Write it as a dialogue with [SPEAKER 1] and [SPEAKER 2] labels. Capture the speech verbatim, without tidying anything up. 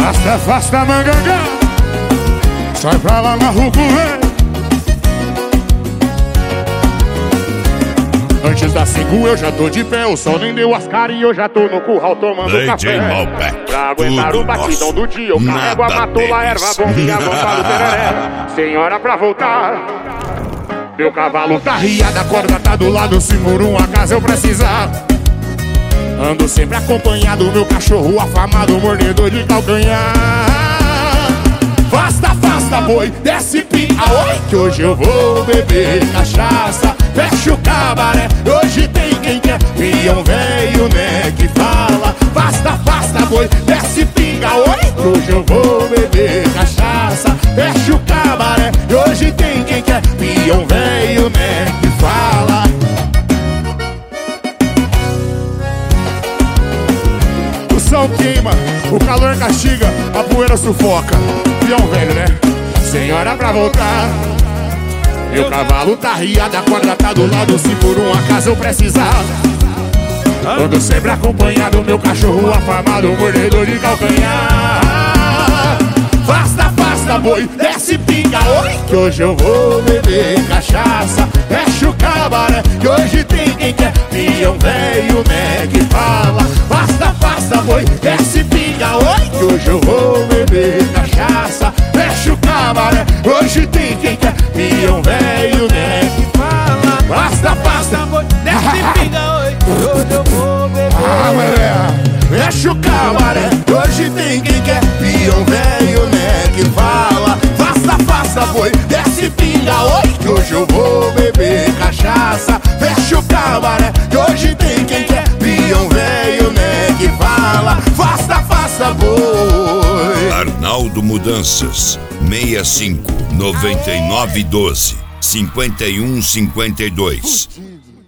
[SPEAKER 1] Afasta, afasta, mangangá. Sai pra lá na rua, velho. Antes das cinco eu já tô de pé, o sol nem deu as caras e eu já tô no curral tomando
[SPEAKER 2] D J
[SPEAKER 1] café.
[SPEAKER 2] Malbec,
[SPEAKER 1] Pra aguentar
[SPEAKER 2] tudo
[SPEAKER 1] o batidão
[SPEAKER 2] nosso,
[SPEAKER 1] do dia, eu carrego a
[SPEAKER 2] nada
[SPEAKER 1] matula,
[SPEAKER 2] deles.
[SPEAKER 1] erva bomba e a bomba do tereré. Senhora pra voltar, meu cavalo tá riado, a corda tá do lado, se por um acaso eu precisar. Ando sempre acompanhado, meu cachorro afamado, mordedor de calcanhar. Afasta, afasta, boi, desce pinga, oi, que hoje eu vou beber cachaça. Fecha o cabaré, hoje tem quem quer, peão velho, né, que fala. Afasta, afasta, boi, desce pinga, oi, que hoje eu vou beber cachaça. Fecha o cabaré, hoje tem quem quer, peão velho, né, que fala. O sol queima, o calor castiga, a poeira sufoca. Peão velho, né? Senhora pra voltar, meu cavalo tá riado, a corda tá do lado, se por um acaso eu precisar. Ando sempre acompanhado, meu cachorro afamado, mordedor de calcanhar. Afasta, afasta, boi, desce pinga, oi, que hoje eu vou beber cachaça. Fecha o cabaré, que hoje tem quem quer, peão velho, né, que fala. Afasta, afasta, boi, desce pinga, oi, que hoje eu vou beber cachaça. Fecha o cabaré, hoje tem quem quer, peão velho, né, que fala. Afasta, afasta, boi, desce pinga, oi, que hoje eu vou beber. Ah, mulher, fecha o cabaré, hoje tem quem quer, peão velho, né, que fala. Afasta, afasta, boi, desce pinga, oi, que hoje eu vou beber cachaça. Fecha o cabaré, que hoje tem quem quer, peão velho, né, que fala. Afasta, afasta, boi.
[SPEAKER 2] Arnaldo Mudanças, seis cinco, nove nove um dois, cinco um cinco dois.